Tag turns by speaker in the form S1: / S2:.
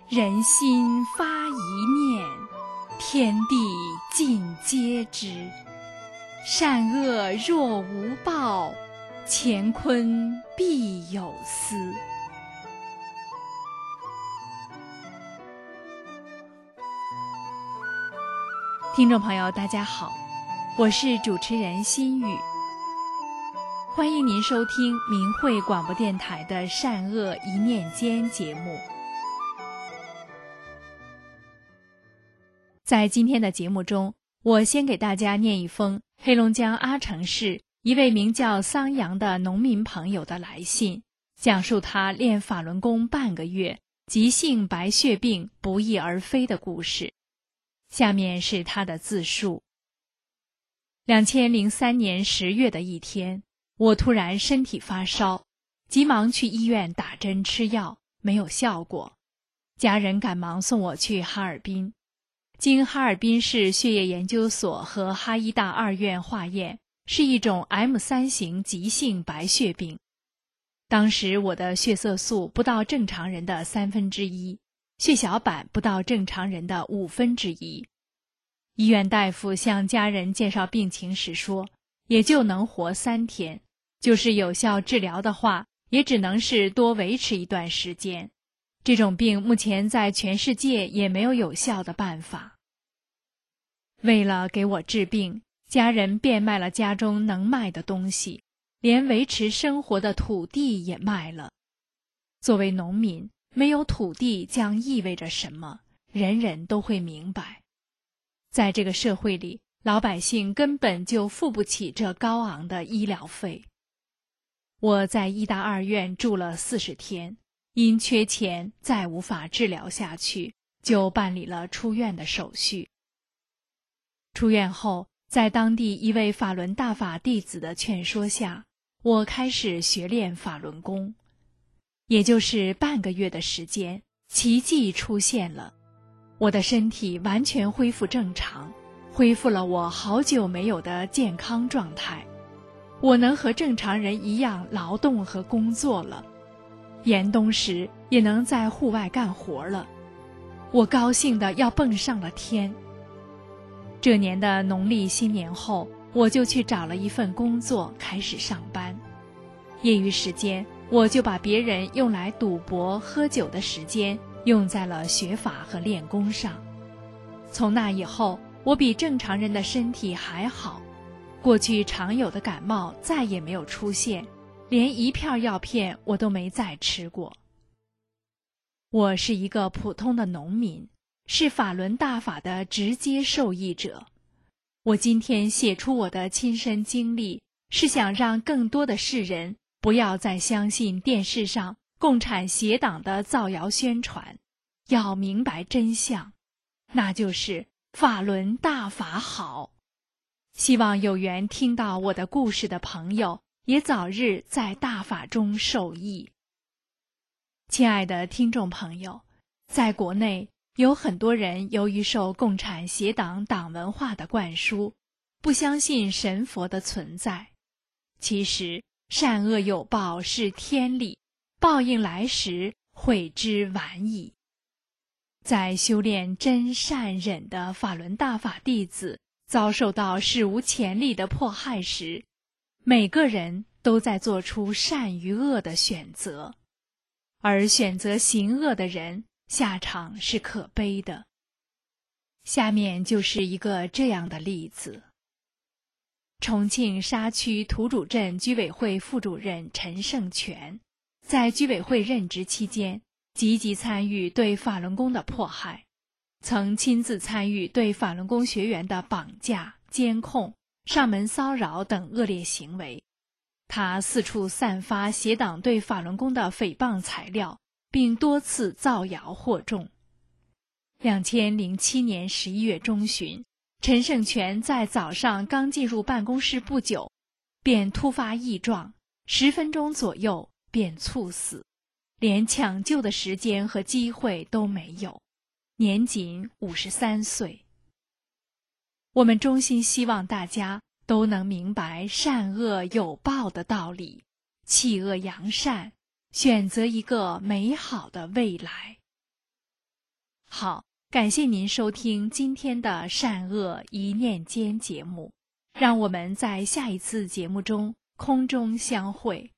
S1: 人心发一念，天地尽皆知。善恶若无报，乾坤必有私。听众朋友大家好，我是主持人心雨，欢迎您收听明慧广播电台的善恶一念间节目。在今天的节目中，我先给大家念一封黑龙江阿城市一位名叫桑阳的农民朋友的来信，讲述他练法轮功半个月，急性白血病不翼而飞的故事。下面是他的自述。2003年10月的一天，我突然身体发烧，急忙去医院打针吃药，没有效果。家人赶忙送我去哈尔滨。经哈尔滨市血液研究所和哈医大2院化验，是一种 M3 型急性白血病。当时我的血色素不到正常人的1/3，血小板不到正常人的1/5。医院大夫向家人介绍病情时说，也就能活3天，就是有效治疗的话，也只能是多维持一段时间。这种病目前在全世界也没有有效的办法。为了给我治病，家人变卖了家中能卖的东西，连维持生活的土地也卖了。作为农民，没有土地将意味着什么，人人都会明白。在这个社会里，老百姓根本就付不起这高昂的医疗费。我在医大2院住了40天，因缺钱再无法治疗下去，就办理了出院的手续。出院后，在当地一位法轮大法弟子的劝说下，我开始学练法轮功。也就是半个月的时间，奇迹出现了，我的身体完全恢复正常，恢复了我好久没有的健康状态。我能和正常人一样劳动和工作了，严冬时也能在户外干活了。我高兴得要蹦上了天。这年的农历新年后，我就去找了一份工作，开始上班。业余时间，我就把别人用来赌博、喝酒的时间用在了学法和练功上。从那以后，我比正常人的身体还好，过去常有的感冒再也没有出现，连一片药片我都没再吃过。我是一个普通的农民，是法轮大法的直接受益者。我今天写出我的亲身经历，是想让更多的世人不要再相信电视上共产邪党的造谣宣传，要明白真相，那就是法轮大法好。希望有缘听到我的故事的朋友，也早日在大法中受益。亲爱的听众朋友，在国内有很多人由于受共产邪党党文化的灌输，不相信神佛的存在。其实善恶有报是天理，报应来时悔之晚矣。在修炼真善忍的法轮大法弟子遭受到史无前例的迫害时，每个人都在做出善与恶的选择，而选择行恶的人下场是可悲的。下面就是一个这样的例子。重庆沙区土主镇居委会副主任陈胜全，在居委会任职期间，积极参与对法轮功的迫害，曾亲自参与对法轮功学员的绑架、监控、上门骚扰等恶劣行为。他四处散发邪党对法轮功的诽谤材料，并多次造谣惑众。2007年11月中旬，陈胜全在早上刚进入办公室不久，便突发异状，10分钟左右便猝死，连抢救的时间和机会都没有，年仅53岁。我们衷心希望大家都能明白善恶有报的道理，弃恶扬善，选择一个美好的未来。 好，感谢您收听今天的善恶一念间节目，让我们在下一次节目中空中相会。